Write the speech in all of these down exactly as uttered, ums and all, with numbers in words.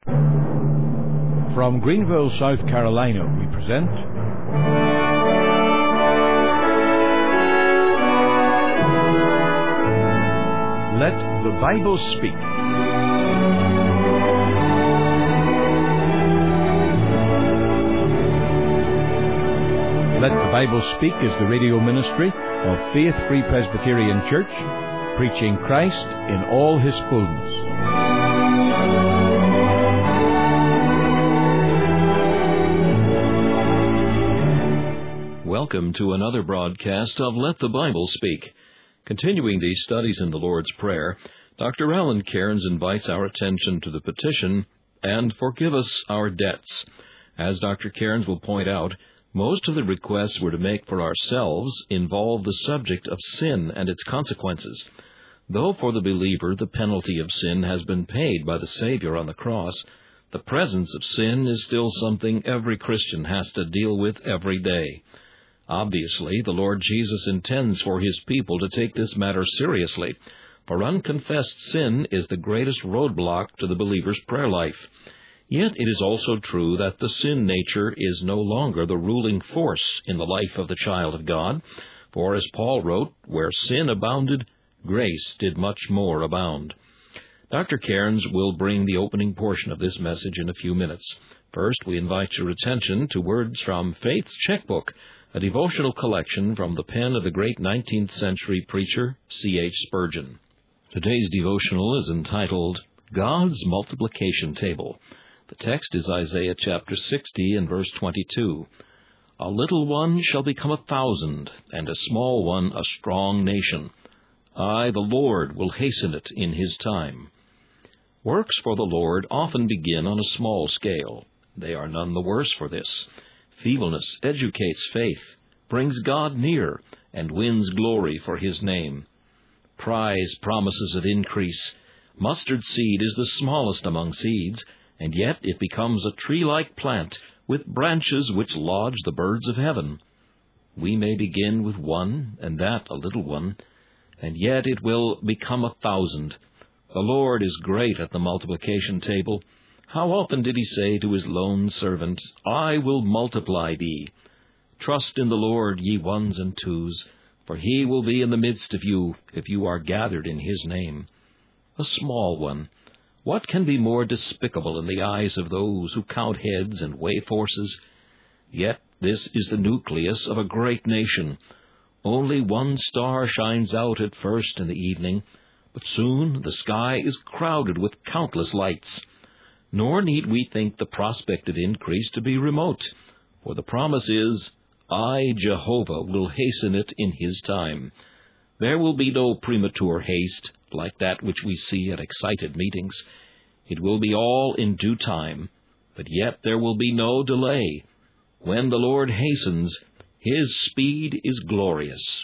From Greenville, South Carolina, we present Let the Bible Speak. Let the Bible Speak is the radio ministry of Faith Free Presbyterian Church, preaching Christ in all His fullness. Welcome to another broadcast of Let the Bible Speak. Continuing these studies in the Lord's Prayer, Doctor Alan Cairns invites our attention to the petition, "And forgive us our debts." As Doctor Cairns will point out, most of the requests we're to make for ourselves involve the subject of sin and its consequences. Though for the believer the penalty of sin has been paid by the Savior on the cross, the presence of sin is still something every Christian has to deal with every day. Obviously, the Lord Jesus intends for His people to take this matter seriously, for unconfessed sin is the greatest roadblock to the believer's prayer life. Yet it is also true that the sin nature is no longer the ruling force in the life of the child of God, for as Paul wrote, "Where sin abounded, grace did much more abound." Doctor Cairns will bring the opening portion of this message in a few minutes. First, we invite your attention to words from Faith's Checkbook, a devotional collection from the pen of the great nineteenth century preacher C H Spurgeon. Today's devotional is entitled, God's Multiplication Table. The text is Isaiah chapter sixty and verse twenty-two. "A little one shall become a thousand, and a small one a strong nation. I, the Lord, will hasten it in His time." Works for the Lord often begin on a small scale. They are none the worse for this. Feebleness educates faith, brings God near, and wins glory for His name. Prize promises of increase. Mustard seed is the smallest among seeds, and yet it becomes a tree-like plant with branches which lodge the birds of heaven. We may begin with one, and that a little one, and yet it will become a thousand. The Lord is great at the multiplication table. How often did He say to His lone servant, "I will multiply thee"? Trust in the Lord, ye ones and twos, for He will be in the midst of you if you are gathered in His name. A small one. What can be more despicable in the eyes of those who count heads and weigh forces? Yet this is the nucleus of a great nation. Only one star shines out at first in the evening, but soon the sky is crowded with countless lights. Nor need we think the prospect of increase to be remote, for the promise is, "I, Jehovah, will hasten it in His time." There will be no premature haste, like that which we see at excited meetings. It will be all in due time, but yet there will be no delay. When the Lord hastens, His speed is glorious.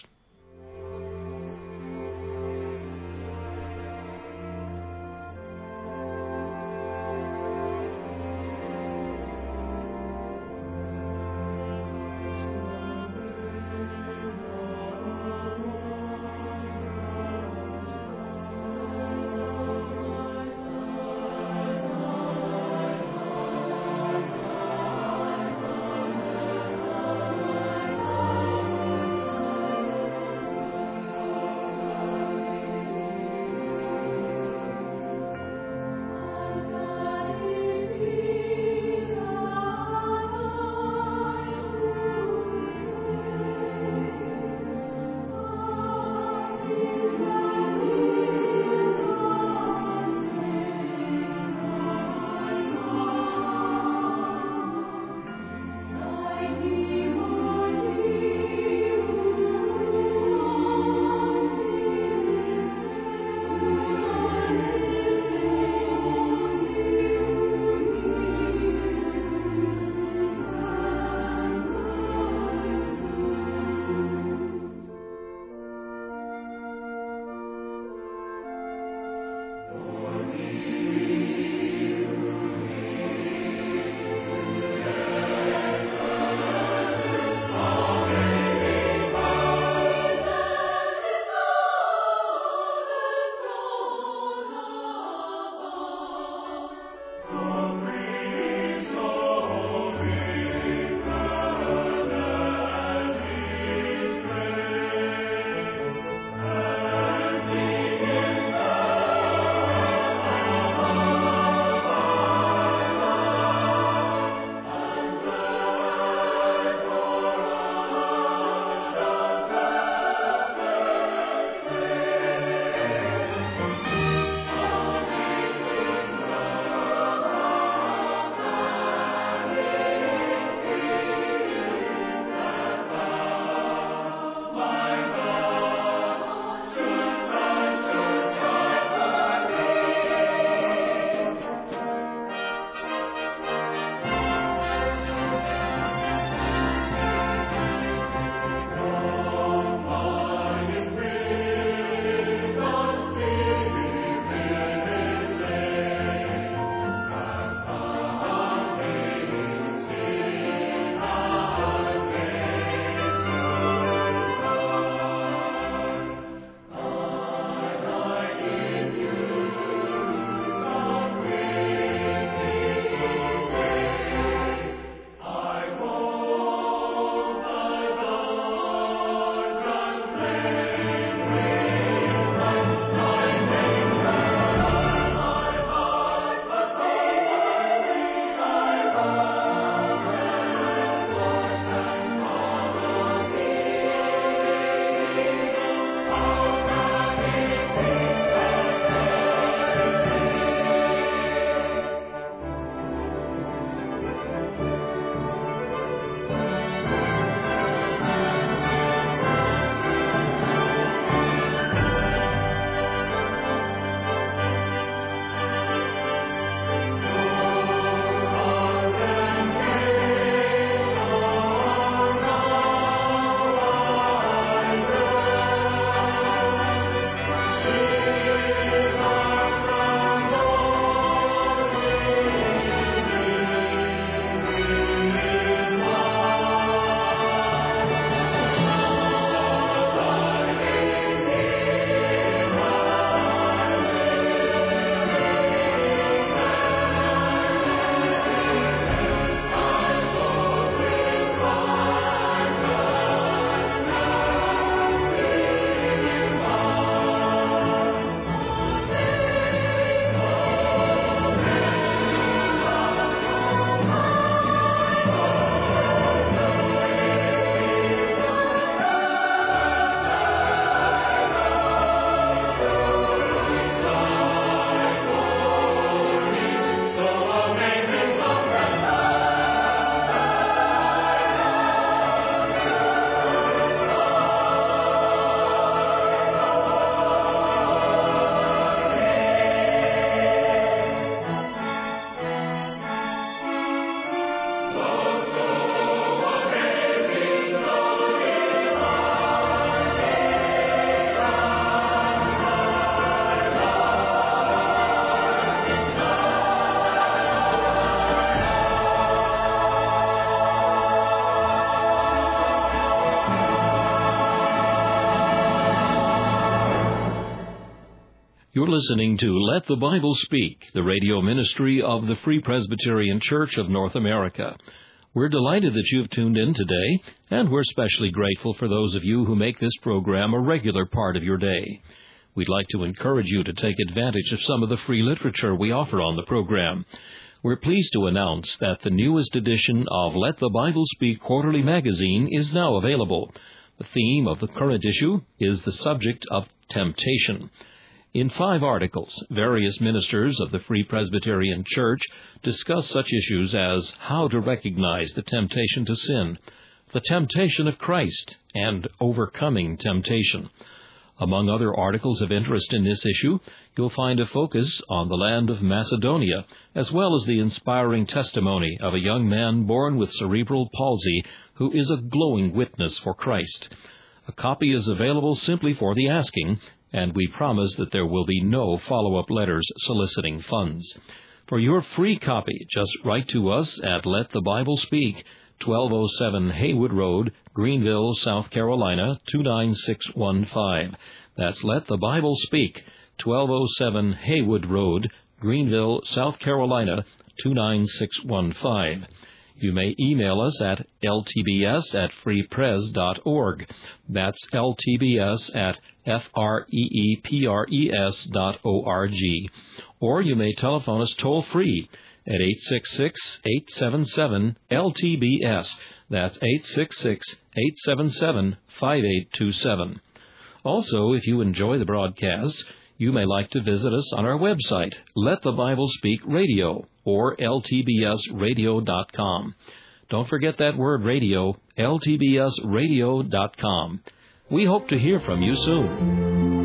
You're listening to Let the Bible Speak, the radio ministry of the Free Presbyterian Church of North America. We're delighted that you've tuned in today, and we're especially grateful for those of you who make this program a regular part of your day. We'd like to encourage you to take advantage of some of the free literature we offer on the program. We're pleased to announce that the newest edition of Let the Bible Speak Quarterly Magazine is now available. The theme of the current issue is the subject of temptation. In five articles, various ministers of the Free Presbyterian Church discuss such issues as how to recognize the temptation to sin, the temptation of Christ, and overcoming temptation. Among other articles of interest in this issue, you'll find a focus on the land of Macedonia, as well as the inspiring testimony of a young man born with cerebral palsy who is a glowing witness for Christ. A copy is available simply for the asking, and we promise that there will be no follow-up letters soliciting funds. For your free copy, just write to us at Let the Bible Speak, twelve oh seven Haywood Road, Greenville, South Carolina, two nine six one five. That's Let the Bible Speak, twelve oh seven Haywood Road, Greenville, South Carolina, two nine six one five. You may email us at l t b s at free pres dot org. That's l t b s at f r e e p r e s dot o r g. Or you may telephone us toll-free at eight six six, eight seven seven, L T B S. That's eight six six, eight seven seven, five eight two seven. Also, if you enjoy the broadcasts, you may like to visit us on our website, Let the Bible Speak Radio, or l t b s radio dot com. Don't forget that word radio, l t b s radio dot com. We hope to hear from you soon.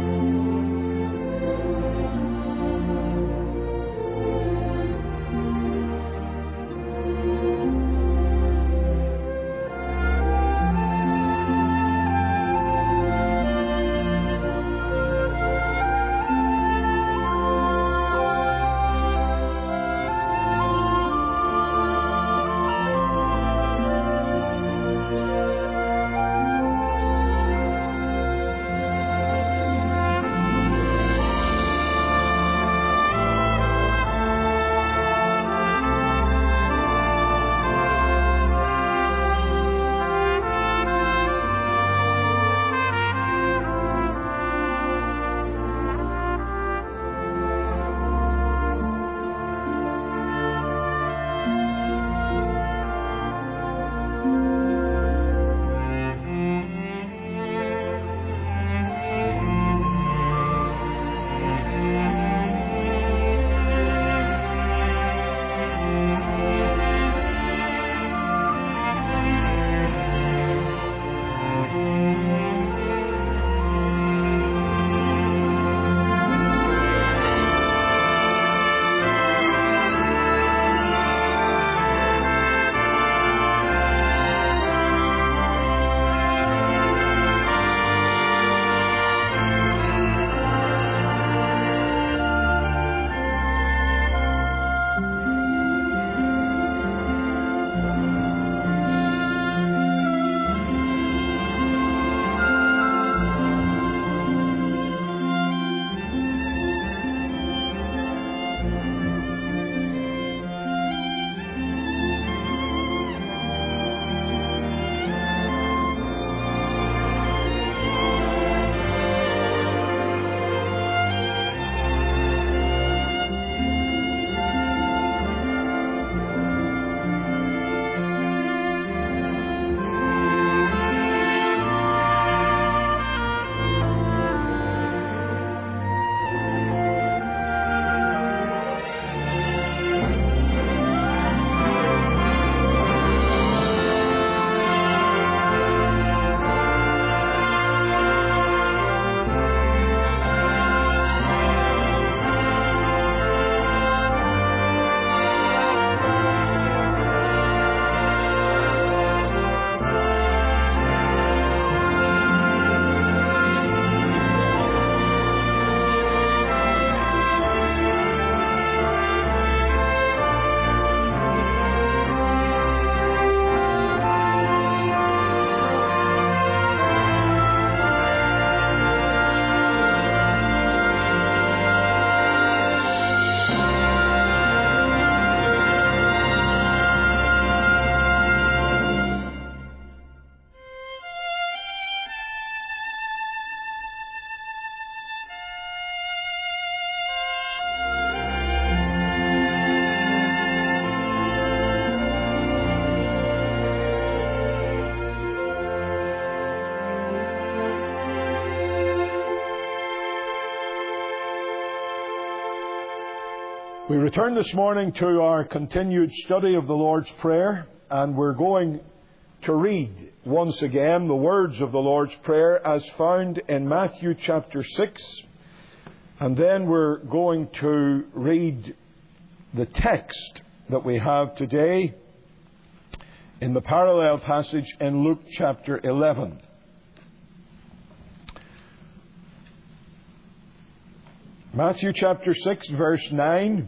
We return this morning to our continued study of the Lord's Prayer, and we're going to read once again the words of the Lord's Prayer as found in Matthew chapter six, and then we're going to read the text that we have today in the parallel passage in Luke chapter eleven. Matthew chapter six, verse nine.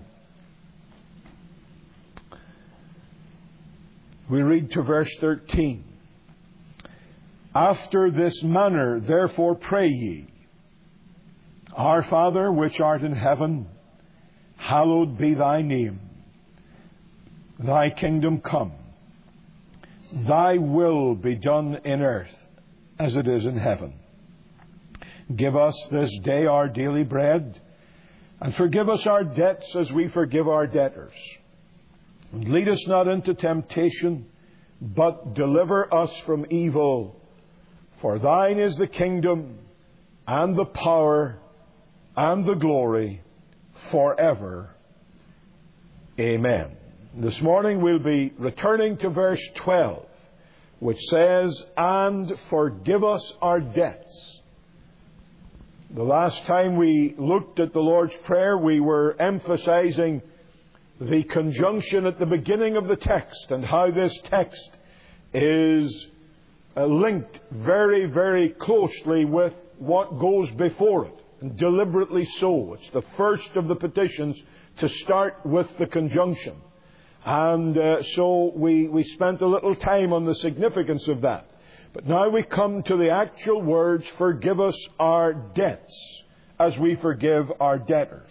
We read to verse thirteen. After this manner, therefore, pray ye, Our Father, which art in heaven, hallowed be thy name. Thy kingdom come. Thy will be done in earth as it is in heaven. Give us this day our daily bread, and forgive us our debts as we forgive our debtors. And lead us not into temptation, but deliver us from evil. For thine is the kingdom, and the power, and the glory, forever. Amen. This morning we'll be returning to verse twelve, which says, And forgive us our debts. The last time we looked at the Lord's Prayer, we were emphasizing the conjunction at the beginning of the text and how this text is uh, linked very, very closely with what goes before it, and deliberately so. It's the first of the petitions to start with the conjunction. And uh, so we, we spent a little time on the significance of that. But now we come to the actual words, forgive us our debts as we forgive our debtors.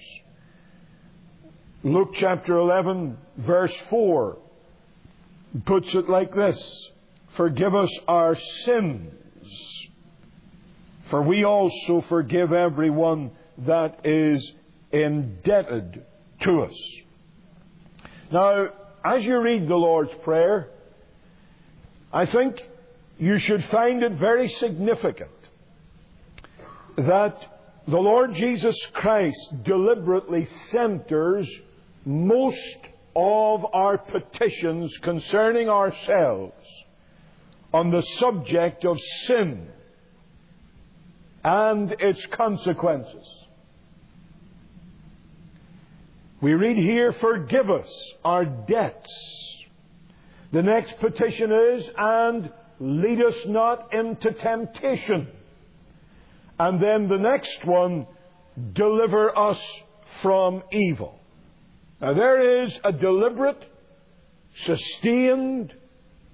Luke chapter eleven, verse four, puts it like this: Forgive us our sins, for we also forgive everyone that is indebted to us. Now, as you read the Lord's Prayer, I think you should find it very significant that the Lord Jesus Christ deliberately centers most of our petitions concerning ourselves on the subject of sin and its consequences. We read here, forgive us our debts. The next petition is, and lead us not into temptation. And then the next one, deliver us from evil. Now there is a deliberate, sustained,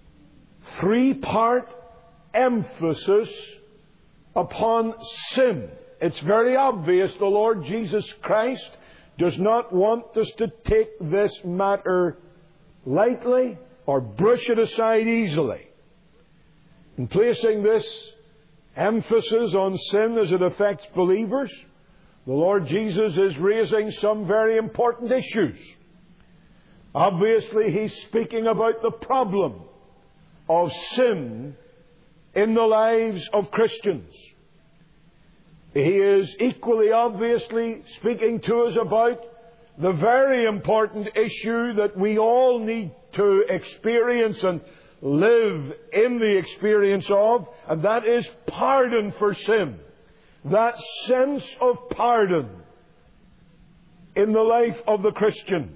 three-part emphasis upon sin. It's very obvious the Lord Jesus Christ does not want us to take this matter lightly or brush it aside easily. In placing this emphasis on sin as it affects believers, the Lord Jesus is raising some very important issues. Obviously, He's speaking about the problem of sin in the lives of Christians. He is equally obviously speaking to us about the very important issue that we all need to experience and live in the experience of, and that is pardon for sin. That sense of pardon in the life of the Christian.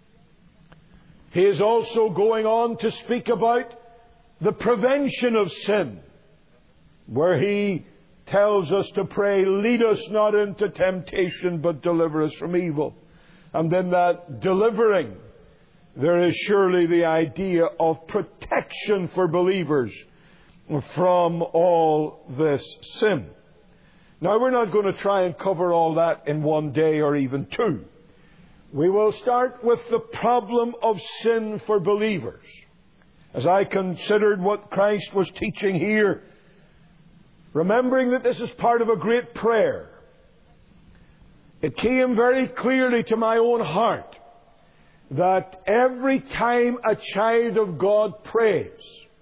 He is also going on to speak about the prevention of sin, where He tells us to pray, lead us not into temptation, but deliver us from evil. And then that delivering, there is surely the idea of protection for believers from all this sin. Now, we're not going to try and cover all that in one day or even two. We will start with the problem of sin for believers. As I considered what Christ was teaching here, remembering that this is part of a great prayer, it came very clearly to my own heart that every time a child of God prays,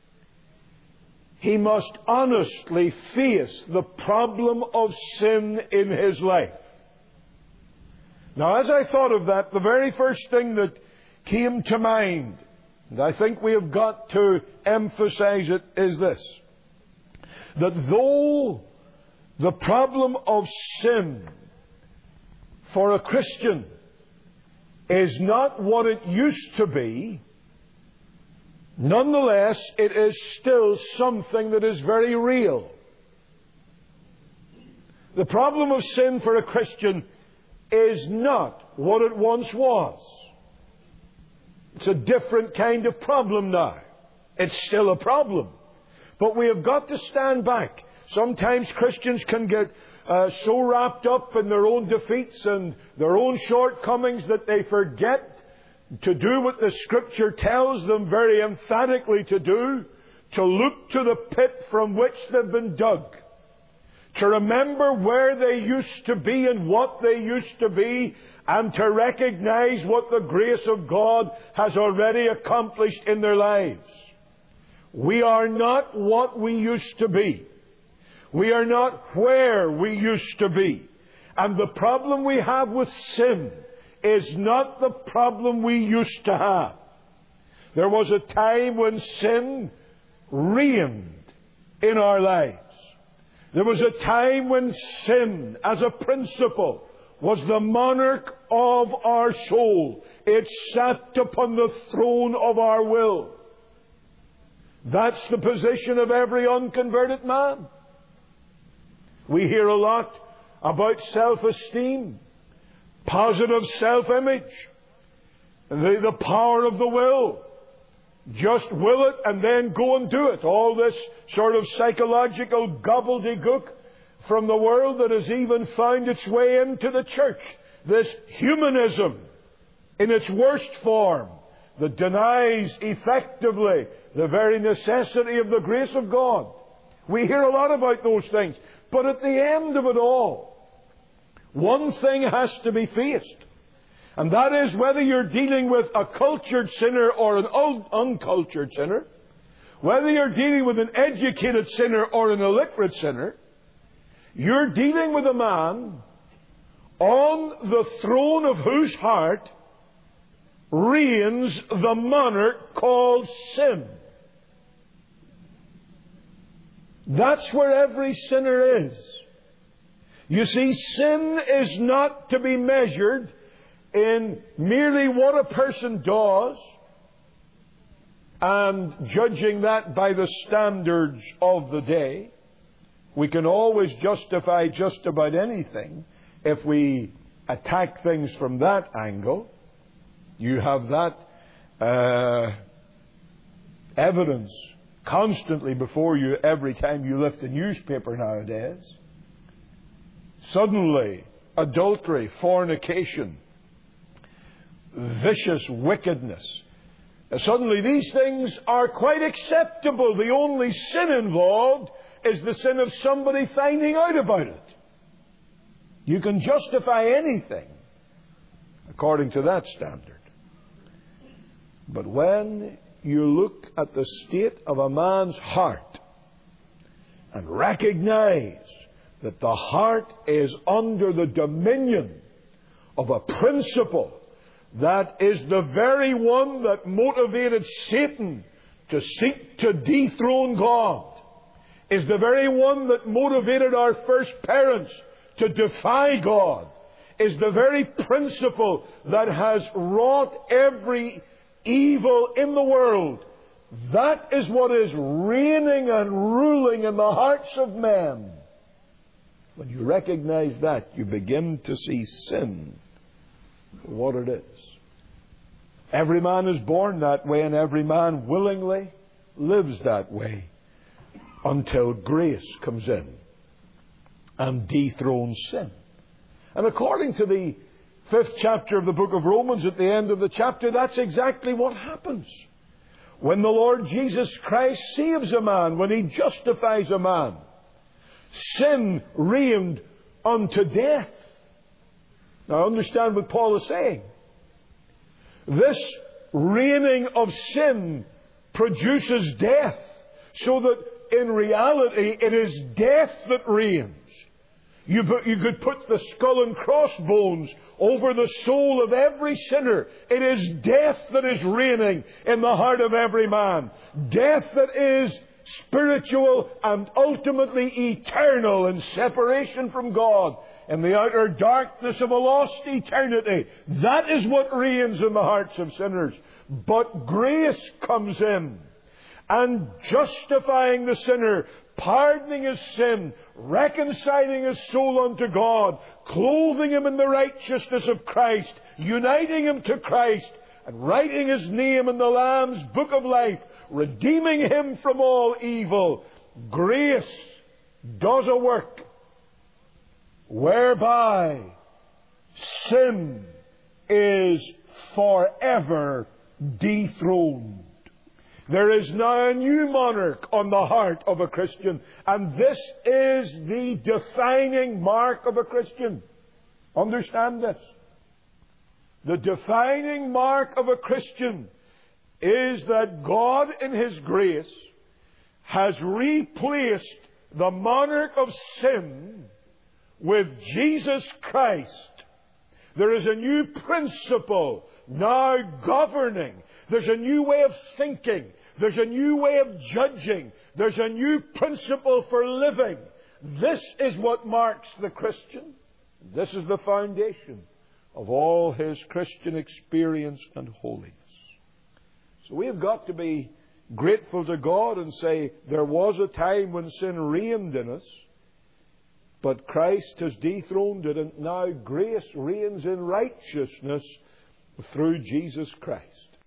he must honestly face the problem of sin in his life. Now, as I thought of that, the very first thing that came to mind, and I think we have got to emphasize it, is this: that though the problem of sin for a Christian is not what it used to be, nonetheless, it is still something that is very real. The problem of sin for a Christian is not what it once was. It's a different kind of problem now. It's still a problem. But we have got to stand back. Sometimes Christians can get uh, so wrapped up in their own defeats and their own shortcomings that they forget to do what the Scripture tells them very emphatically to do, to look to the pit from which they've been dug, to remember where they used to be and what they used to be, and to recognize what the grace of God has already accomplished in their lives. We are not what we used to be. We are not where we used to be. And the problem we have with sin is not the problem we used to have. There was a time when sin reigned in our lives. There was a time when sin, as a principle, was the monarch of our soul. It sat upon the throne of our will. That's the position of every unconverted man. We hear a lot about self-esteem, positive self-image, the, the power of the will. Just will it and then go and do it. All this sort of psychological gobbledygook from the world that has even found its way into the church. This humanism in its worst form that denies effectively the very necessity of the grace of God. We hear a lot about those things. But at the end of it all, one thing has to be faced. And that is whether you're dealing with a cultured sinner or an un- uncultured sinner, whether you're dealing with an educated sinner or an illiterate sinner, you're dealing with a man on the throne of whose heart reigns the monarch called sin. That's where every sinner is. You see, sin is not to be measured in merely what a person does and judging that by the standards of the day. We can always justify just about anything if we attack things from that angle. You have that uh, evidence constantly before you every time you lift a newspaper nowadays. Suddenly, adultery, fornication, vicious wickedness. Suddenly these things are quite acceptable. The only sin involved is the sin of somebody finding out about it. You can justify anything according to that standard. But when you look at the state of a man's heart and recognize that the heart is under the dominion of a principle that is the very one that motivated Satan to seek to dethrone God, is the very one that motivated our first parents to defy God, is the very principle that has wrought every evil in the world. That is what is reigning and ruling in the hearts of men. When you recognize that, you begin to see sin for what it is. Every man is born that way, and every man willingly lives that way until grace comes in and dethrones sin. And according to the fifth chapter of the book of Romans, at the end of the chapter, that's exactly what happens. When the Lord Jesus Christ saves a man, when He justifies a man, sin reigned unto death. Now understand what Paul is saying. This reigning of sin produces death, so that in reality it is death that reigns. You, you could put the skull and crossbones over the soul of every sinner. It is death that is reigning in the heart of every man. Death that is spiritual and ultimately eternal in separation from God, in the outer darkness of a lost eternity. That is what reigns in the hearts of sinners. But grace comes in, and justifying the sinner, pardoning his sin, reconciling his soul unto God, clothing him in the righteousness of Christ, uniting him to Christ, and writing his name in the Lamb's book of life, redeeming him from all evil. Grace does a work whereby sin is forever dethroned. There is now a new monarch on the heart of a Christian, and this is the defining mark of a Christian. Understand this. The defining mark of a Christian is that God in His grace has replaced the monarch of sin with Jesus Christ. There is a new principle now governing. There's a new way of thinking. There's a new way of judging. There's a new principle for living. This is what marks the Christian. This is the foundation of all his Christian experience and holiness. So we have got to be grateful to God and say, there was a time when sin reigned in us, but Christ has dethroned it, and now grace reigns in righteousness through Jesus Christ.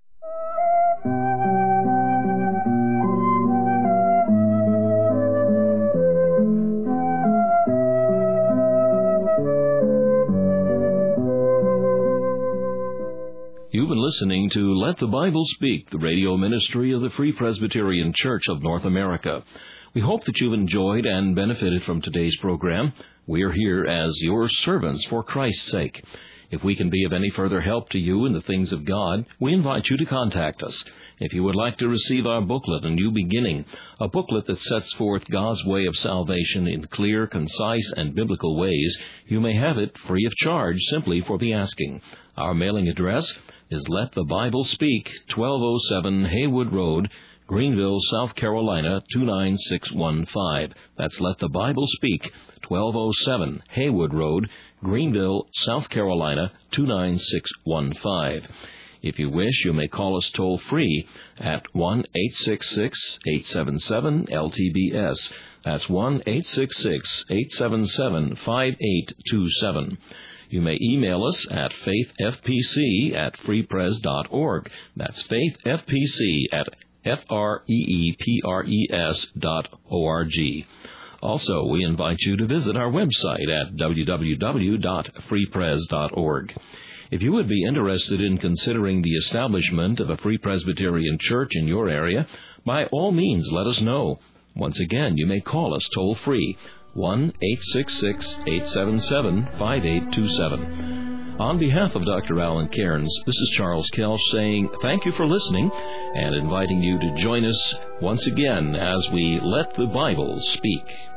You've been listening to Let the Bible Speak, the radio ministry of the Free Presbyterian Church of North America. We hope that you've enjoyed and benefited from today's program. We are here as your servants for Christ's sake. If we can be of any further help to you in the things of God, we invite you to contact us. If you would like to receive our booklet, A New Beginning, a booklet that sets forth God's way of salvation in clear, concise, and biblical ways, you may have it free of charge simply for the asking. Our mailing address is Let the Bible Speak, twelve oh seven Haywood Road, Greenville, South Carolina, two nine six one five. That's Let the Bible Speak, twelve oh seven Haywood Road, Greenville, South Carolina, two nine six one five. If you wish, you may call us toll-free at one eight six six, eight seven seven, L T B S. That's one eight six six, eight seven seven, five eight two seven. You may email us at faithfpc at freepres dot org. That's faithfpc at F R E E P R E S dot O R G. Also, we invite you to visit our website at w w w dot free pres dot org. If you would be interested in considering the establishment of a Free Presbyterian Church in your area, by all means let us know. Once again, you may call us toll-free, one eight six six, eight seven seven, five eight two seven. On behalf of Doctor Alan Cairns, this is Charles Kelch saying thank you for listening and inviting you to join us once again as we let the Bible speak.